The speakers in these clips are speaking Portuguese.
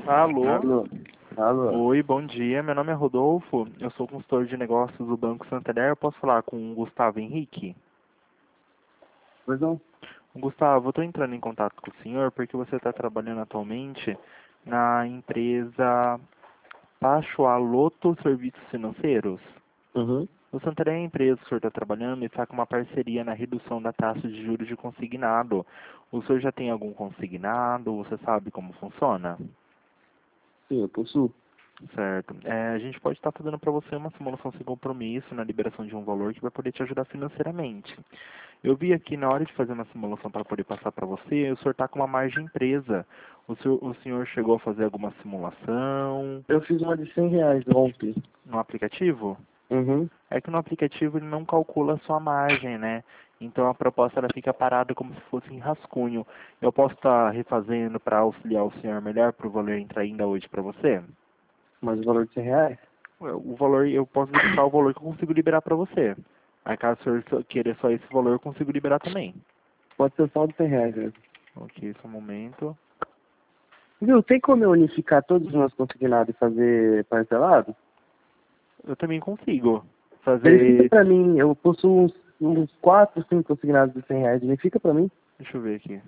Alô? Alô? Alô? Oi, bom dia. Meu nome é Rodolfo. Eu sou consultor de negócios do Banco Santander. Eu posso falar com o Gustavo Henrique? Pois não? Gustavo, eu estou entrando em contato com o senhor porque você está trabalhando atualmente na empresa Pachoa Loto Serviços Financeiros. Uhum. O Santander é a empresa que o senhor está trabalhando e está com uma parceria na redução da taxa de juros de consignado. O senhor já tem algum consignado? Você sabe como funciona? Sim, eu possuo. Certo. A gente pode estar fazendo para você uma simulação sem compromisso na liberação de um valor que vai poder te ajudar financeiramente. Eu vi aqui na hora de fazer uma simulação para poder passar para você, o senhor está com uma margem presa. O senhor chegou a fazer alguma simulação Eu fiz uma de R$ 100 ontem. no aplicativo? Uhum. É que no aplicativo ele não calcula a sua margem, né? Então a proposta ela fica parada como se fosse em rascunho. Eu posso estar refazendo para auxiliar o senhor melhor para o valor entrar ainda hoje para você? Mas o valor de R$ 100? O valor, eu posso verificar o valor que eu consigo liberar para você. Aí caso o senhor queira só esse valor, eu consigo liberar também. Pode ser só de R$ 100, né? Ok, só um momento. Viu, tem como eu unificar todos os meus consignados e fazer parcelado? Eu também consigo Verifica fazer... pra mim, eu possuo uns 4, 5 consignados de R$ 100. Verifica pra mim. Deixa eu ver aqui.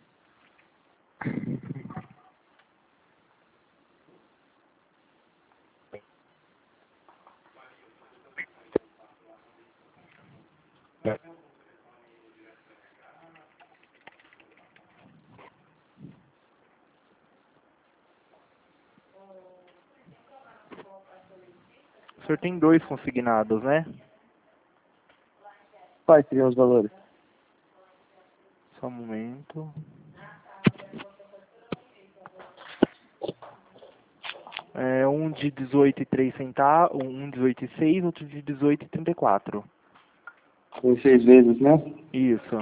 O senhor tem 2 consignados, né? Quais seriam os valores? Só um momento. Um de 18,03 centavos, um de 18,6, outro de 18,34. Em 6 vezes, né? Isso.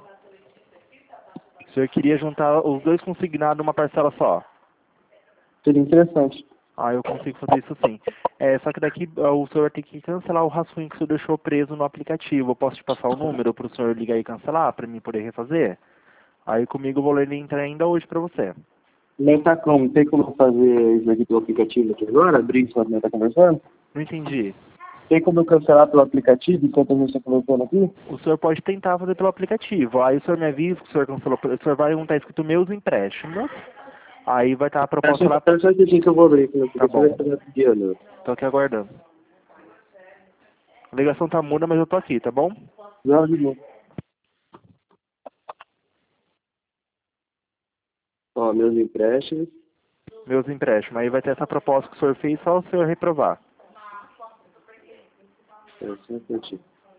O senhor queria juntar os 2 consignados numa parcela só? Seria interessante. Ah, eu consigo fazer isso sim. Só que daqui o senhor vai ter que cancelar o rascunho que o senhor deixou preso no aplicativo. Eu posso te passar o número para o senhor ligar e cancelar, para mim poder refazer? Aí comigo eu vou ler ele entrar ainda hoje para você. Nem tá como? Tem como fazer isso aqui pelo aplicativo aqui agora? Abrir enquanto nós tá conversando? Não entendi. Tem como eu cancelar pelo aplicativo enquanto a gente está conversando aqui? O senhor pode tentar fazer pelo aplicativo. Aí o senhor me avisa que o senhor cancelou. O senhor vai onde está escrito meus empréstimos. Aí vai estar a proposta lá. Espera só um instantinho que eu vou abrir aqui no Tá aplicativo e bom. vai fazer pedindo. Tô aqui aguardando. A ligação tá muda, mas eu tô aqui, tá bom? Já de novo. Ó, meus empréstimos. Meus empréstimos. Aí vai ter essa proposta que o senhor fez, só o senhor reprovar. Espera só um instantinho.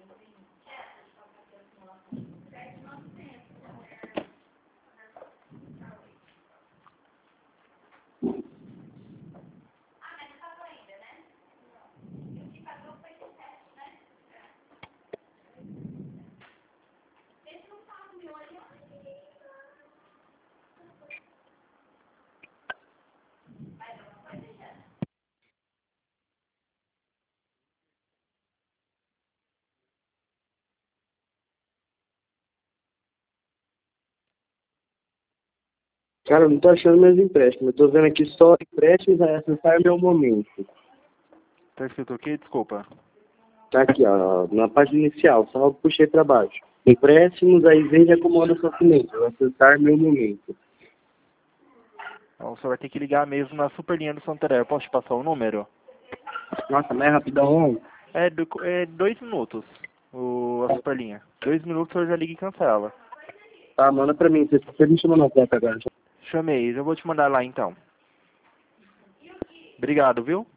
Cara, eu não tô achando meus empréstimos. Eu tô vendo aqui só empréstimos a acessar meu momento. Tá escrito o quê? Desculpa. Tá aqui, ó, na página inicial, só eu puxei para baixo. Empréstimos, aí vem e acomoda sua cliente. Acessar meu momento. Então, o senhor vai ter que ligar mesmo na superlinha do Santander. Eu posso te passar o número? Nossa, mais rapidão. É 2 minutos a superlinha. 2 minutos o senhor já liga e cancela. Tá, manda pra mim. Você me chamou na tela agora. Chamei. Eu vou te mandar lá então. Obrigado, viu?